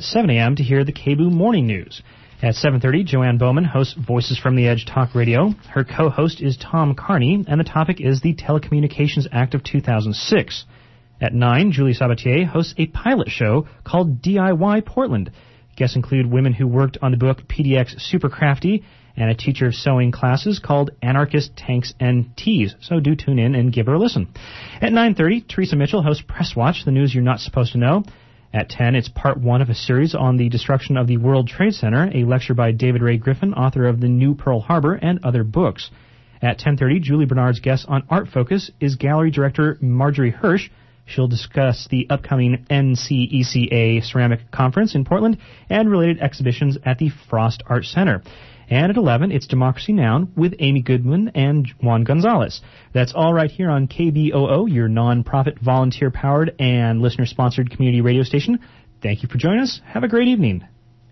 7 a.m. to hear the KBOO Morning News. At 7:30, Joanne Bowman hosts Voices from the Edge Talk Radio. Her co-host is Tom Carney, and the topic is the Telecommunications Act of 2006. At 9, Julie Sabatier hosts a pilot show called DIY Portland. Guests include women who worked on the book PDX Super Crafty and a teacher of sewing classes called Anarchist Tanks and Teas. So do tune in and give her a listen. At 9:30, Teresa Mitchell hosts Press Watch, the news you're not supposed to know. At 10, it's part 1 of a series on the destruction of the World Trade Center, a lecture by David Ray Griffin, author of The New Pearl Harbor and other books. At 10:30, Julie Bernard's guest on Art Focus is gallery director Marjorie Hirsch. She'll discuss the upcoming NCECA Ceramic Conference in Portland and related exhibitions at the Frost Art Center. And at 11, it's Democracy Now! With Amy Goodman and Juan Gonzalez. That's all right here on KBOO, your non-profit, volunteer-powered, and listener-sponsored community radio station. Thank you for joining us. Have a great evening.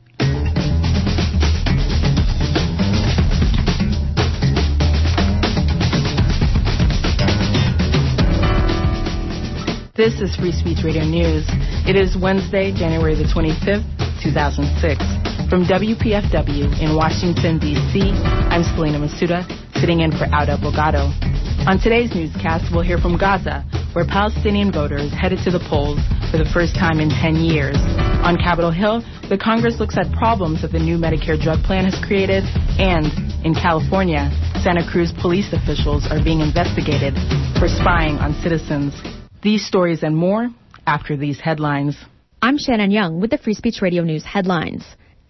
This is Free Speech Radio News. It is Wednesday, January the 25th, 2006. From WPFW in Washington, D.C., I'm Selena Masuda, sitting in for Auda Bogado. On today's newscast, we'll hear from Gaza, where Palestinian voters headed to the polls for the first time in 10 years. On Capitol Hill, the Congress looks at problems that the new Medicare drug plan has created. And in California, Santa Cruz police officials are being investigated for spying on citizens. These stories and more after these headlines. I'm Shannon Young with the Free Speech Radio News headlines.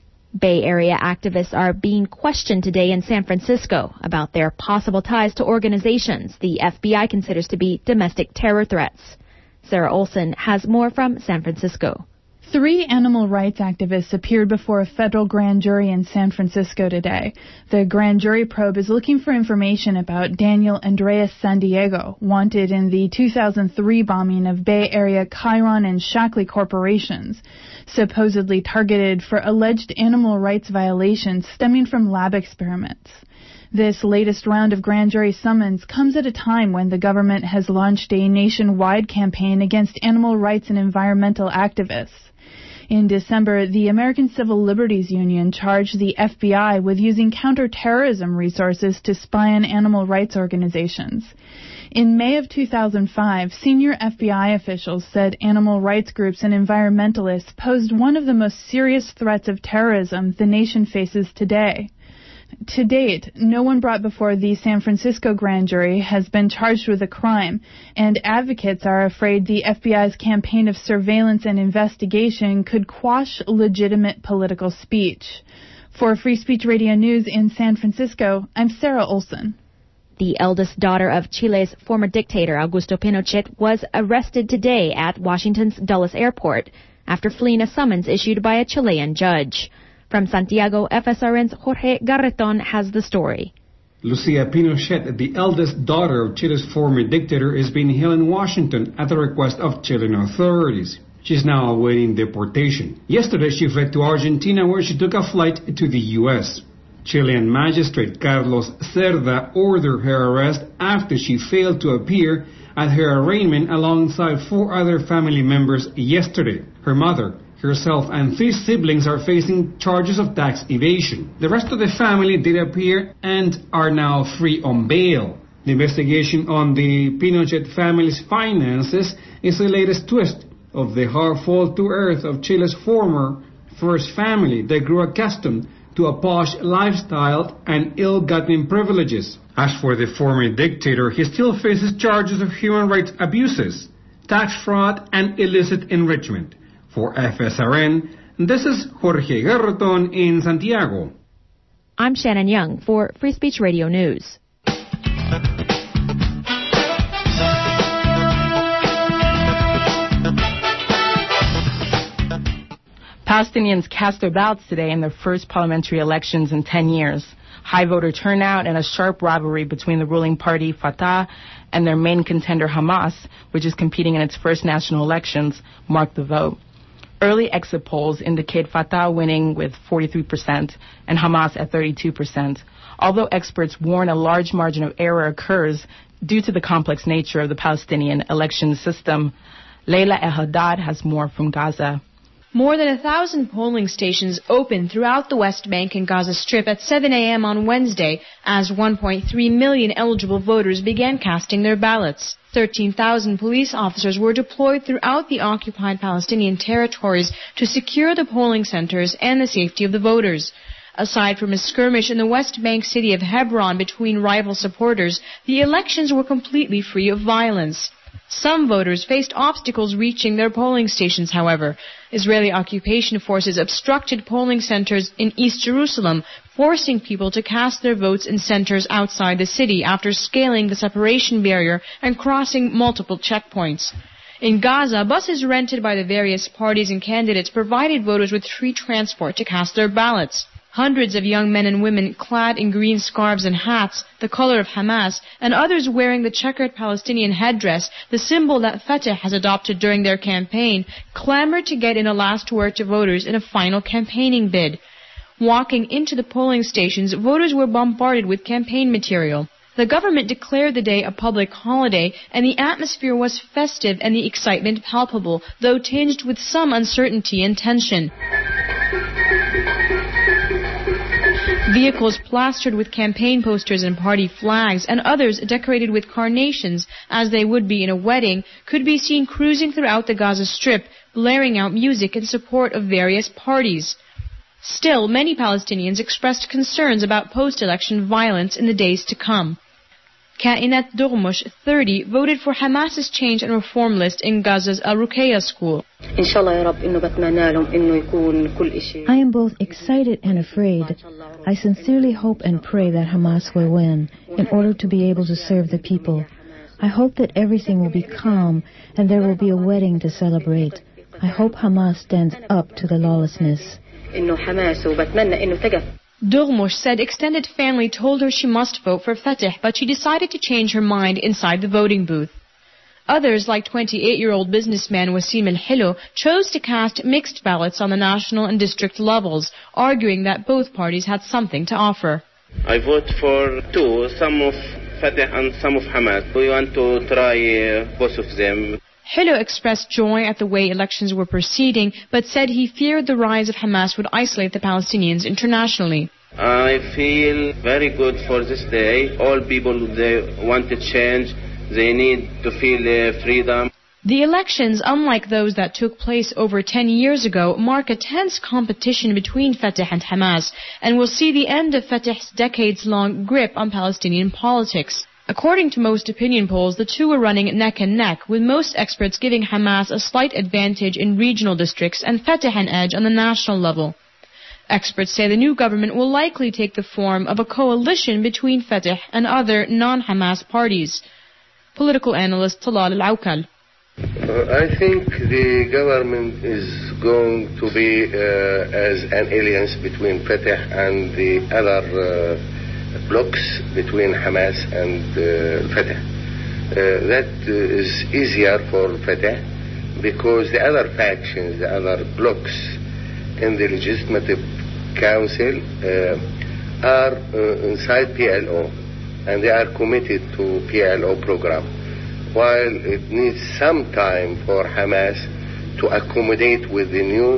Bay Area activists are being questioned today in San Francisco about their possible ties to organizations the FBI considers to be domestic terror threats. Sarah Olson has more from San Francisco. 3 animal rights activists appeared before a federal grand jury in San Francisco today. The grand jury probe is looking for information about Daniel Andreas Sandiego, wanted in the 2003 bombing of Bay Area Chiron and Shackley corporations, supposedly targeted for alleged animal rights violations stemming from lab experiments. This latest round of grand jury summons comes at a time when the government has launched a nationwide campaign against animal rights and environmental activists. In December, the American Civil Liberties Union charged the FBI with using counterterrorism resources to spy on animal rights organizations. In May of 2005, senior FBI officials said animal rights groups and environmentalists posed one of the most serious threats of terrorism the nation faces today. To date, no one brought before the San Francisco grand jury has been charged with a crime, and advocates are afraid the FBI's campaign of surveillance and investigation could quash legitimate political speech. For Free Speech Radio News in San Francisco, I'm Sarah Olson. The eldest daughter of Chile's former dictator Augusto Pinochet was arrested today at Washington's Dulles Airport after fleeing a summons issued by a Chilean judge. From Santiago, FSRN's Jorge Garreton has the story. Lucia Pinochet, the eldest daughter of Chile's former dictator, is being held in Washington at the request of Chilean authorities. She is now awaiting deportation. Yesterday, she fled to Argentina, where she took a flight to the U.S. Chilean magistrate Carlos Cerda ordered her arrest after she failed to appear at her arraignment alongside 4 other family members yesterday. Her mother, herself, and 3 siblings are facing charges of tax evasion. The rest of the family did appear and are now free on bail. The investigation on the Pinochet family's finances is the latest twist of the hard fall to earth of Chile's former first family that grew accustomed to a posh lifestyle and ill-gotten privileges. As for the former dictator, he still faces charges of human rights abuses, tax fraud, and illicit enrichment. For FSRN, this is Jorge Garreton in Santiago. I'm Shannon Young for Free Speech Radio News. Palestinians cast their ballots today in their first parliamentary elections in 10 years. High voter turnout and a sharp rivalry between the ruling party Fatah and their main contender Hamas, which is competing in its first national elections, marked the vote. Early exit polls indicate Fatah winning with 43% and Hamas at 32%. Although experts warn a large margin of error occurs due to the complex nature of the Palestinian election system. Leila El Haddad has more from Gaza. More than 1,000 polling stations opened throughout the West Bank and Gaza Strip at 7 a.m. on Wednesday as 1.3 million eligible voters began casting their ballots. 13,000 police officers were deployed throughout the occupied Palestinian territories to secure the polling centers and the safety of the voters. Aside from a skirmish in the West Bank city of Hebron between rival supporters, the elections were completely free of violence. Some voters faced obstacles reaching their polling stations, however. Israeli occupation forces obstructed polling centers in East Jerusalem, forcing people to cast their votes in centers outside the city after scaling the separation barrier and crossing multiple checkpoints. In Gaza, buses rented by the various parties and candidates provided voters with free transport to cast their ballots. Hundreds of young men and women clad in green scarves and hats, the color of Hamas, and others wearing the checkered Palestinian headdress, the symbol that Fatah has adopted during their campaign, clamored to get in a last word to voters in a final campaigning bid. Walking into the polling stations, voters were bombarded with campaign material. The government declared the day a public holiday, and the atmosphere was festive and the excitement palpable, though tinged with some uncertainty and tension. Vehicles plastered with campaign posters and party flags, and others decorated with carnations, as they would be in a wedding, could be seen cruising throughout the Gaza Strip, blaring out music in support of various parties. Still, many Palestinians expressed concerns about post-election violence in the days to come. Kainat Dormush, 30, voted for Hamas's change and reform list in Gaza's Al-Ruqayya school. I am both excited and afraid. I sincerely hope and pray that Hamas will win in order to be able to serve the people. I hope that everything will be calm and there will be a wedding to celebrate. I hope Hamas stands up to the lawlessness. Dormush said extended family told her she must vote for Fatah, but she decided to change her mind inside the voting booth. Others, like 28-year-old businessman Wasim El-Hilo, chose to cast mixed ballots on the national and district levels, arguing that both parties had something to offer. I vote for two, some of Fatah and some of Hamas. We want to try both of them. Hilo expressed joy at the way elections were proceeding, but said he feared the rise of Hamas would isolate the Palestinians internationally. I feel very good for this day. All people, they want to change. They need to feel freedom. The elections, unlike those that took place over 10 years ago, mark a tense competition between Fatah and Hamas and will see the end of Fatah's decades-long grip on Palestinian politics. According to most opinion polls, the two are running neck and neck, with most experts giving Hamas a slight advantage in regional districts and Fatah an edge on the national level. Experts say the new government will likely take the form of a coalition between Fatah and other non-Hamas parties. Political analyst Talal Al-Awkal. I think the government is going to be as an alliance between Fatah and the other blocks between Hamas and Fatah. That is easier for Fatah because the other factions, the other blocks in the Legislative Council are inside PLO and they are committed to PLO program. While it needs some time for Hamas to accommodate with the new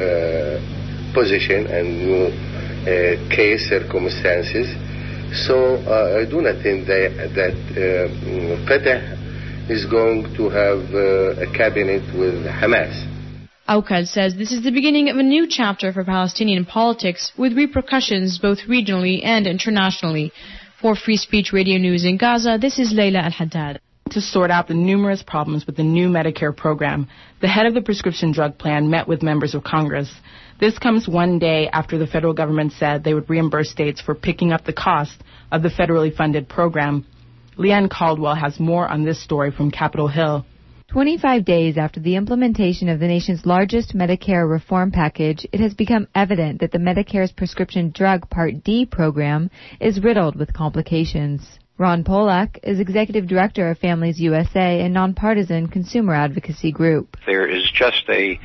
position and new case circumstances. So I do not think that Fatah is going to have a cabinet with Hamas. Awkal says this is the beginning of a new chapter for Palestinian politics with repercussions both regionally and internationally. For Free Speech Radio News in Gaza, this is Leila Al-Haddad. To sort out the numerous problems with the new Medicare program, the head of the prescription drug plan met with members of Congress. This comes one day after the federal government said they would reimburse states for picking up the cost of the federally funded program. Leanne Caldwell has more on this story from Capitol Hill. 25 days after the implementation of the nation's largest Medicare reform package, it has become evident that the Medicare's prescription drug Part D program is riddled with complications. Ron Polak is Executive Director of Families USA, a nonpartisan consumer advocacy group. There is just a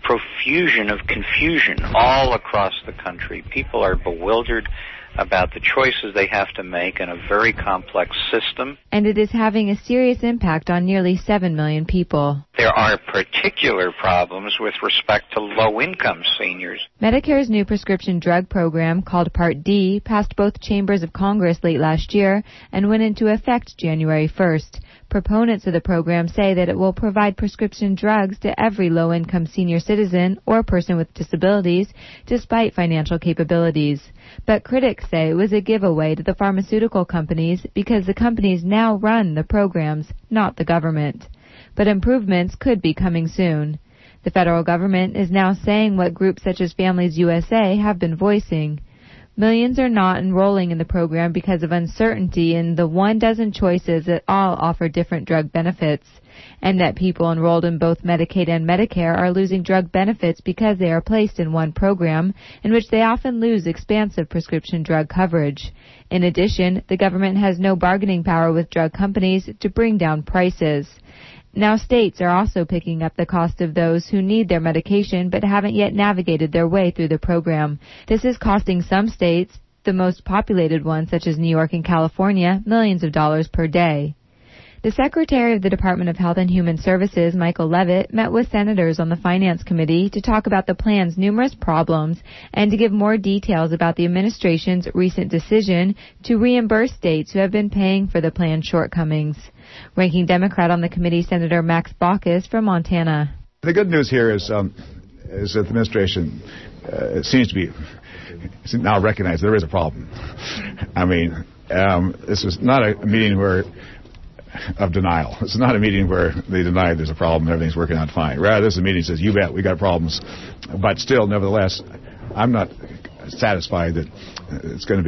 profusion of confusion all across the country. People are bewildered about the choices they have to make in a very complex system. And it is having a serious impact on nearly 7 million people. There are particular problems with respect to low-income seniors. Medicare's new prescription drug program, called Part D, passed both chambers of Congress late last year and went into effect January 1st. Proponents of the program say that it will provide prescription drugs to every low-income senior citizen or person with disabilities, despite financial capabilities. But critics say it was a giveaway to the pharmaceutical companies because the companies now run the programs, not the government. But improvements could be coming soon. The federal government is now saying what groups such as Families USA have been voicing. Millions are not enrolling in the program because of uncertainty in the 12 choices that all offer different drug benefits, and that people enrolled in both Medicaid and Medicare are losing drug benefits because they are placed in one program, in which they often lose expansive prescription drug coverage. In addition, the government has no bargaining power with drug companies to bring down prices. Now states are also picking up the cost of those who need their medication but haven't yet navigated their way through the program. This is costing some states, the most populated ones such as New York and California, millions of dollars per day. The Secretary of the Department of Health and Human Services, Michael Leavitt, met with senators on the Finance Committee to talk about the plan's numerous problems and to give more details about the administration's recent decision to reimburse states who have been paying for the plan's shortcomings. Ranking Democrat on the committee, Senator Max Baucus from Montana. The good news here is that the administration seems to be now recognized there is a problem. I mean, this is not a meeting of denial. It's not a meeting where they deny there's a problem and everything's working out fine. Rather, this is a meeting that says, you bet, we got problems. But still, nevertheless, I'm not satisfied that it's going to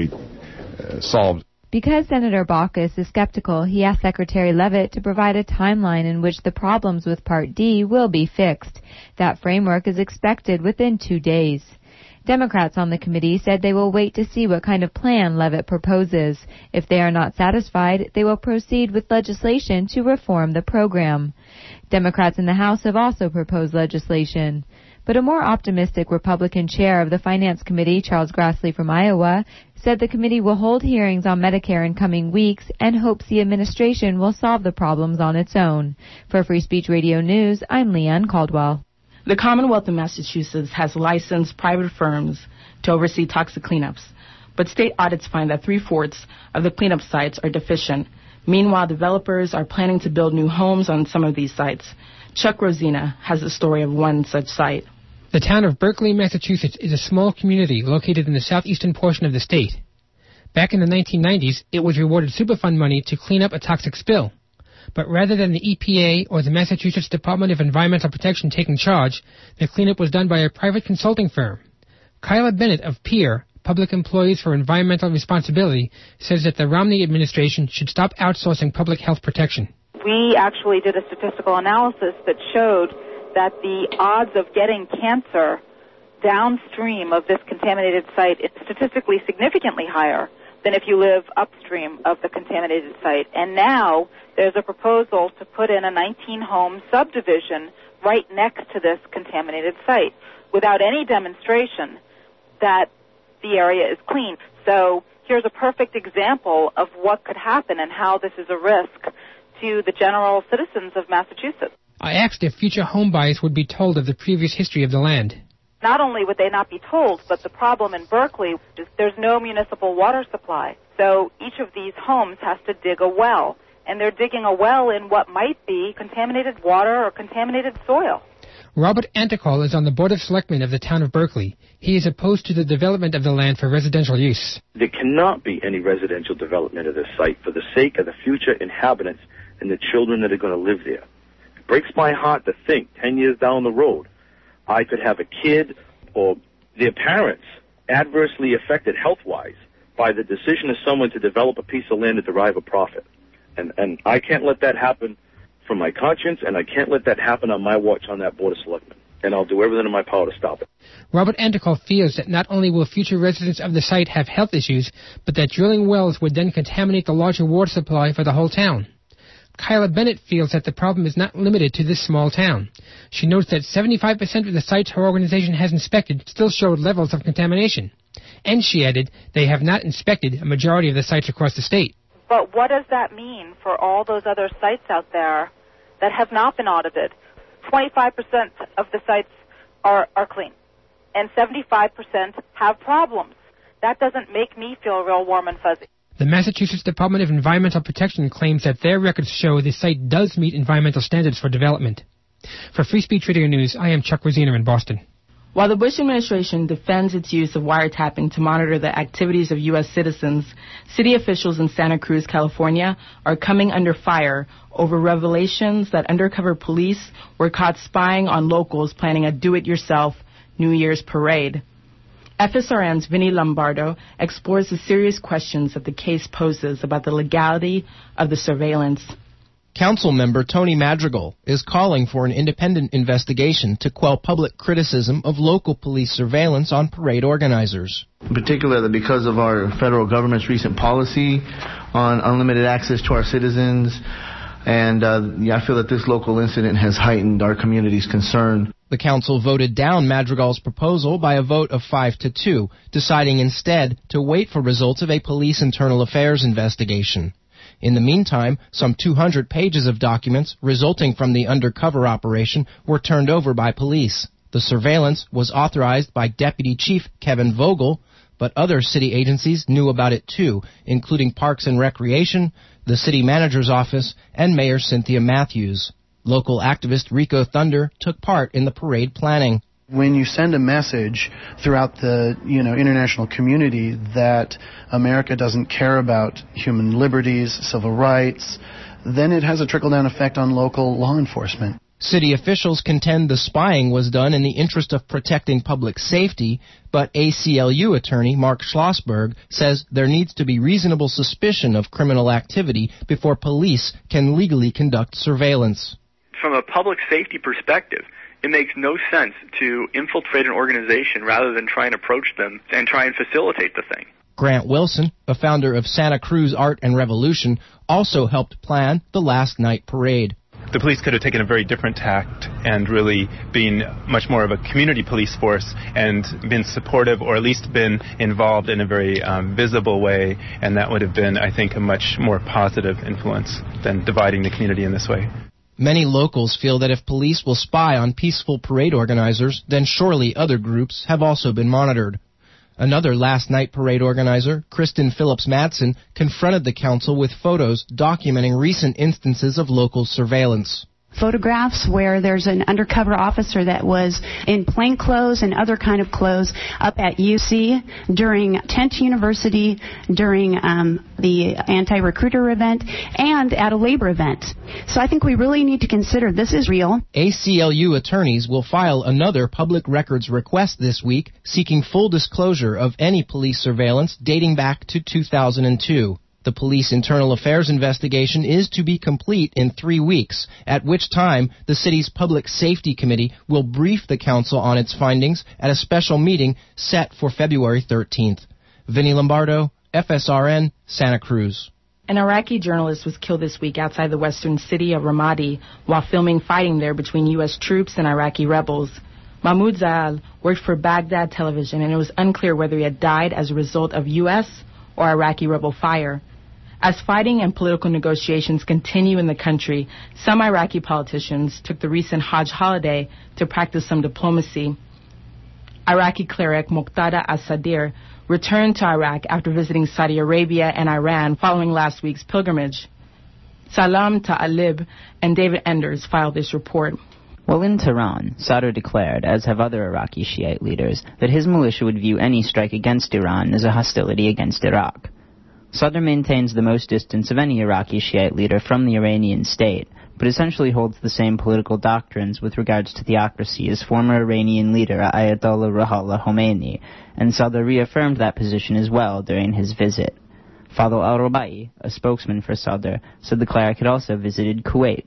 be solved. Because Senator Baucus is skeptical, he asked Secretary Leavitt to provide a timeline in which the problems with Part D will be fixed. That framework is expected within 2 days. Democrats on the committee said they will wait to see what kind of plan Leavitt proposes. If they are not satisfied, they will proceed with legislation to reform the program. Democrats in the House have also proposed legislation. But a more optimistic Republican chair of the Finance Committee, Charles Grassley from Iowa, said the committee will hold hearings on Medicare in coming weeks and hopes the administration will solve the problems on its own. For Free Speech Radio News, I'm Leanne Caldwell. The Commonwealth of Massachusetts has licensed private firms to oversee toxic cleanups, but state audits find that 3/4 of the cleanup sites are deficient. Meanwhile, developers are planning to build new homes on some of these sites. Chuck Rosina has the story of one such site. The town of Berkeley, Massachusetts is a small community located in the southeastern portion of the state. Back in the 1990s, it was rewarded Superfund money to clean up a toxic spill. But rather than the EPA or the Massachusetts Department of Environmental Protection taking charge, the cleanup was done by a private consulting firm. Kyla Bennett of PEER, Public Employees for Environmental Responsibility, says that the Romney administration should stop outsourcing public health protection. We actually did a statistical analysis that showed that the odds of getting cancer downstream of this contaminated site is statistically significantly higher than if you live upstream of the contaminated site. And now there's a proposal to put in a 19-home subdivision right next to this contaminated site without any demonstration that the area is clean. So here's a perfect example of what could happen and how this is a risk to the general citizens of Massachusetts. I asked if future home buyers would be told of the previous history of the land. Not only would they not be told, but the problem in Berkeley is there's no municipal water supply. So each of these homes has to dig a well, and they're digging a well in what might be contaminated water or contaminated soil. Robert Anticol is on the Board of Selectmen of the town of Berkeley. He is opposed to the development of the land for residential use. There cannot be any residential development of this site for the sake of the future inhabitants and the children that are going to live there. It breaks my heart to think 10 years down the road I could have a kid or their parents adversely affected health-wise by the decision of someone to develop a piece of land to derive a profit. And I can't let that happen from my conscience, and I can't let that happen on my watch on that Board of Selectmen. And I'll do everything in my power to stop it. Robert Anticol fears that not only will future residents of the site have health issues, but that drilling wells would then contaminate the larger water supply for the whole town. Kyla Bennett feels that the problem is not limited to this small town. She notes that 75% of the sites her organization has inspected still showed levels of contamination. And she added they have not inspected a majority of the sites across the state. But what does that mean for all those other sites out there that have not been audited? 25% of the sites are clean, and 75% have problems. That doesn't make me feel real warm and fuzzy. The Massachusetts Department of Environmental Protection claims that their records show the site does meet environmental standards for development. For Free Speech Radio News, I am Chuck Rosiner in Boston. While the Bush administration defends its use of wiretapping to monitor the activities of U.S. citizens, city officials in Santa Cruz, California, are coming under fire over revelations that undercover police were caught spying on locals planning a do-it-yourself New Year's parade. FSRN's Vinny Lombardo explores the serious questions that the case poses about the legality of the surveillance. Council member Tony Madrigal is calling for an independent investigation to quell public criticism of local police surveillance on parade organizers. In particular, because of our federal government's recent policy on unlimited access to our citizens, and I feel that this local incident has heightened our community's concern. The council voted down Madrigal's proposal by a vote of 5-2, deciding instead to wait for results of a police internal affairs investigation. In the meantime, some 200 pages of documents resulting from the undercover operation were turned over by police. The surveillance was authorized by Deputy Chief Kevin Vogel, but other city agencies knew about it too, including Parks and Recreation, the city manager's office, and Mayor Cynthia Matthews. Local activist Rico Thunder took part in the parade planning. When you send a message throughout the international community that America doesn't care about human liberties, civil rights, then it has a trickle-down effect on local law enforcement. City officials contend the spying was done in the interest of protecting public safety, but ACLU attorney Mark Schlossberg says there needs to be reasonable suspicion of criminal activity before police can legally conduct surveillance. From a public safety perspective, it makes no sense to infiltrate an organization rather than try and approach them and try and facilitate the thing. Grant Wilson, a founder of Santa Cruz Art and Revolution, also helped plan the last night parade. The police could have taken a very different tact and really been much more of a community police force and been supportive, or at least been involved in a very visible way, and that would have been, I think, a much more positive influence than dividing the community in this way. Many locals feel that if police will spy on peaceful parade organizers, then surely other groups have also been monitored. Another last night parade organizer, Kristen Phillips Madsen, confronted the council with photos documenting recent instances of local surveillance. Photographs where there's an undercover officer that was in plain clothes and other kind of clothes up at UC during Tent University, during the anti-recruiter event, and at a labor event. So I think we really need to consider this is real. ACLU attorneys will file another public records request this week seeking full disclosure of any police surveillance dating back to 2002. The police internal affairs investigation is to be complete in 3 weeks, at which time the city's Public Safety Committee will brief the council on its findings at a special meeting set for February 13th. Vinny Lombardo, FSRN, Santa Cruz. An Iraqi journalist was killed this week outside the western city of Ramadi while filming fighting there between U.S. troops and Iraqi rebels. Mahmoud Zaal worked for Baghdad Television, and it was unclear whether he had died as a result of U.S. or Iraqi rebel fire. As fighting and political negotiations continue in the country, some Iraqi politicians took the recent Hajj holiday to practice some diplomacy. Iraqi cleric Muqtada as-Sadr returned to Iraq after visiting Saudi Arabia and Iran following last week's pilgrimage. Salam Ta'alib and David Enders filed this report. While in Tehran, Sadr declared, as have other Iraqi Shiite leaders, that his militia would view any strike against Iran as a hostility against Iraq. Sadr maintains the most distance of any Iraqi Shiite leader from the Iranian state, but essentially holds the same political doctrines with regards to theocracy as former Iranian leader Ayatollah Ruhollah Khomeini, and Sadr reaffirmed that position as well during his visit. Fadl al-Rubai, a spokesman for Sadr, said the cleric had also visited Kuwait.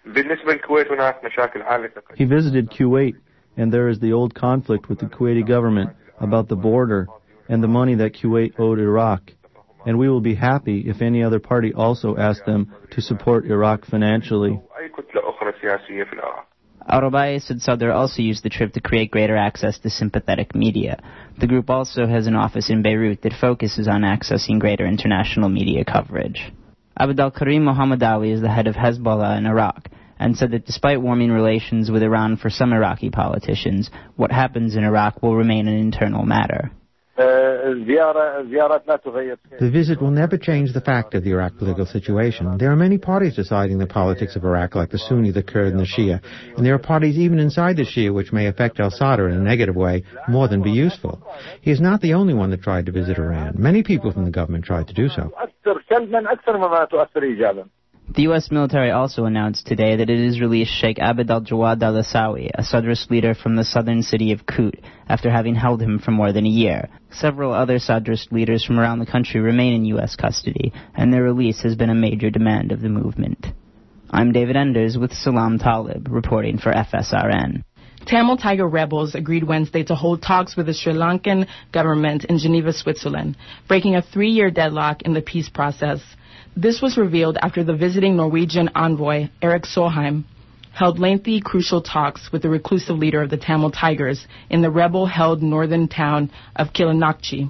He visited Kuwait, and there is the old conflict with the Kuwaiti government about the border and the money that Kuwait owed Iraq. and we will be happy if any other party also asks them to support Iraq financially. Al-Rubai said Sadr also used the trip to create greater access to sympathetic media. The group also has an office in Beirut that focuses on accessing greater international media coverage. Abd al-Karim Mohammadawi is the head of Hezbollah in Iraq and said that despite warming relations with Iran for some Iraqi politicians, what happens in Iraq will remain an internal matter. The visit will never change the fact of the Iraq political situation. There are many parties deciding the politics of Iraq, like the Sunni, the Kurd, and the Shia. And there are parties even inside the Shia which may affect al-Sadr in a negative way more than be useful. He is not the only one that tried to visit Iran. Many people from the government tried to do so. The U.S. military also announced today that it has released Sheikh Abd al-Jawad al-Asawi, a Sadrist leader from the southern city of Kut, after having held him for more than a year. Several other Sadrist leaders from around the country remain in U.S. custody, and their release has been a major demand of the movement. I'm David Enders with Salam Talib, reporting for FSRN. Tamil Tiger rebels agreed Wednesday to hold talks with the Sri Lankan government in Geneva, Switzerland, breaking a 3-year deadlock in the peace process. This was revealed after the visiting Norwegian envoy, Erik Solheim, held lengthy, crucial talks with the reclusive leader of the Tamil Tigers in the rebel-held northern town of Kilinochchi.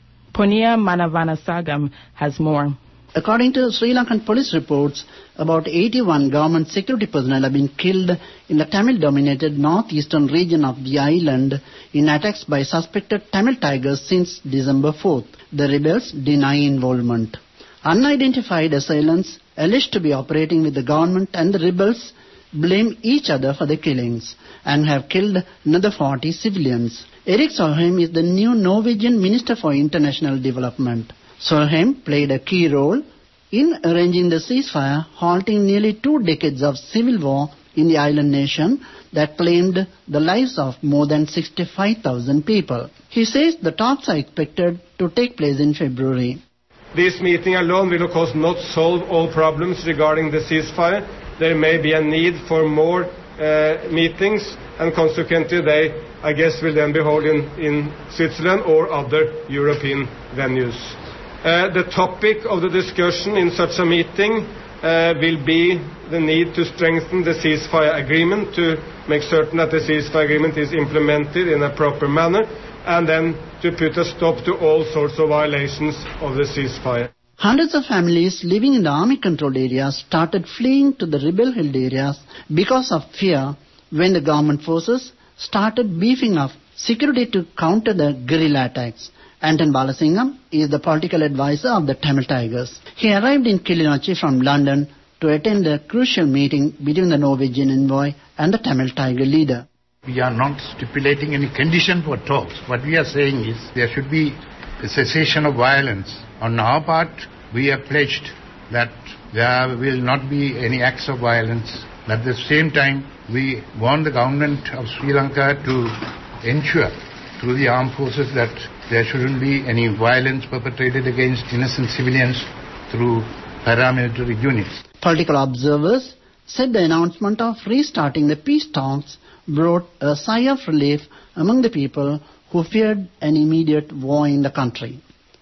Punia Manavanasagam has more. According to Sri Lankan police reports, about 81 government security personnel have been killed in the Tamil-dominated northeastern region of the island in attacks by suspected Tamil Tigers since December 4th. The rebels deny involvement. Unidentified assailants, alleged to be operating with the government and the rebels, blame each other for the killings and have killed another 40 civilians. Erik Solheim is the new Norwegian Minister for International Development. Solheim played a key role in arranging the ceasefire, halting nearly 2 decades of civil war in the island nation that claimed the lives of more than 65,000 people. He says the talks are expected to take place in February. This meeting alone will, of course, not solve all problems regarding the ceasefire. There may be a need for more meetings, and consequently they, I guess, will then be held in Switzerland or other European venues. The topic of the discussion in such a meeting will be the need to strengthen the ceasefire agreement, to make certain that the ceasefire agreement is implemented in a proper manner, and then to put a stop to all sorts of violations of the ceasefire. Hundreds of families living in the army-controlled areas started fleeing to the rebel-held areas because of fear when the government forces started beefing up security to counter the guerrilla attacks. Anton Balasingham is the political advisor of the Tamil Tigers. He arrived in Kilinochchi from London to attend a crucial meeting between the Norwegian envoy and the Tamil Tiger leader. We are not stipulating any condition for talks. What we are saying is there should be a cessation of violence. On our part, we have pledged that there will not be any acts of violence. At the same time, we want the government of Sri Lanka to ensure through the armed forces that there shouldn't be any violence perpetrated against innocent civilians through paramilitary units. Political observers said the announcement of restarting the peace talks brought a sigh of relief among the people who feared an immediate war in the country.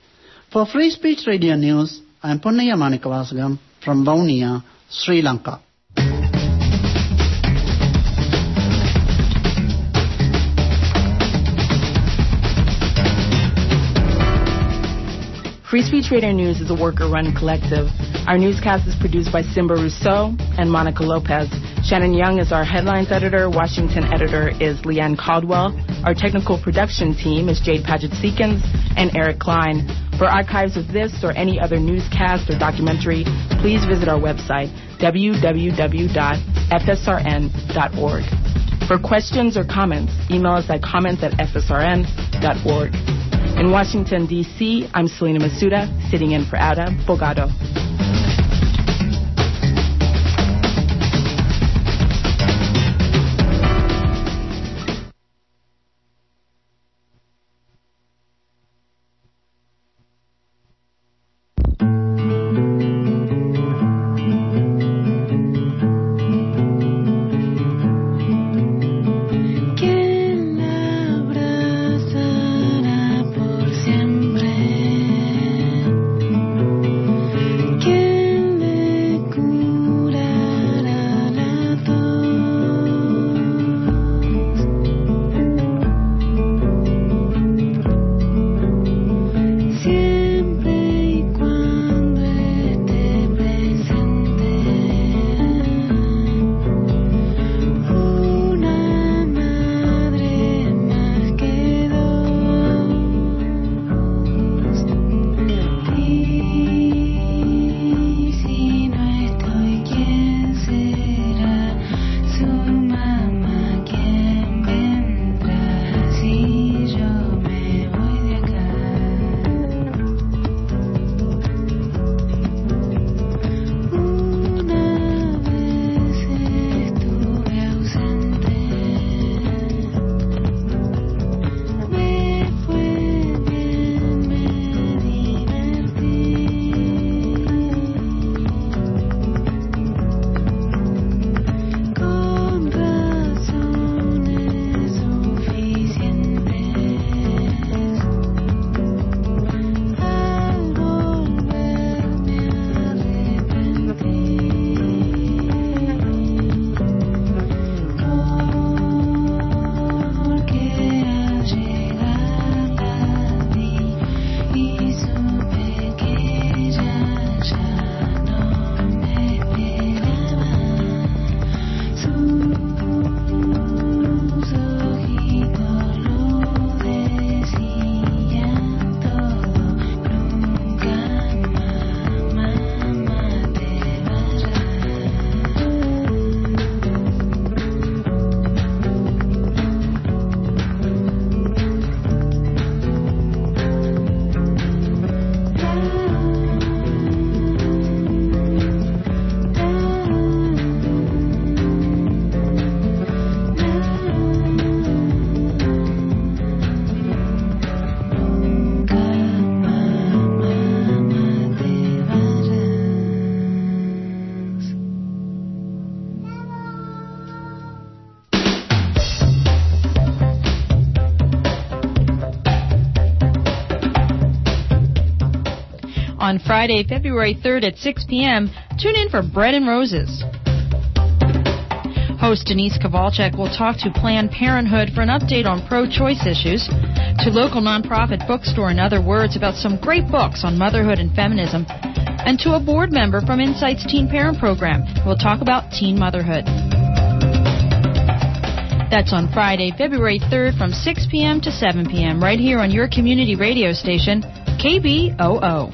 For Free Speech Radio News, I am Ponnaya Manikavasagam from Vaunia, Sri Lanka. Free Speech Radio News is a worker-run collective. Our newscast is produced by Simba Rousseau and Monica Lopez. Shannon Young is our headlines editor. Washington editor is Leanne Caldwell. Our technical production team is Jade Paget-Seekins and Eric Klein. For archives of this or any other newscast or documentary, please visit our website, www.fsrn.org. For questions or comments, email us at comments@fsrn.org. In Washington, D.C., I'm Selena Masuda, sitting in for Aura Bogado. On Friday, February 3rd at 6 p.m., tune in for Bread and Roses. Host Denise Kowalczyk will talk to Planned Parenthood for an update on pro-choice issues, to local nonprofit bookstore In Other Words about some great books on motherhood and feminism, and to a board member from Insight's Teen Parent Program who will talk about teen motherhood. That's on Friday, February 3rd from 6 p.m. to 7 p.m. right here on your community radio station, KBOO.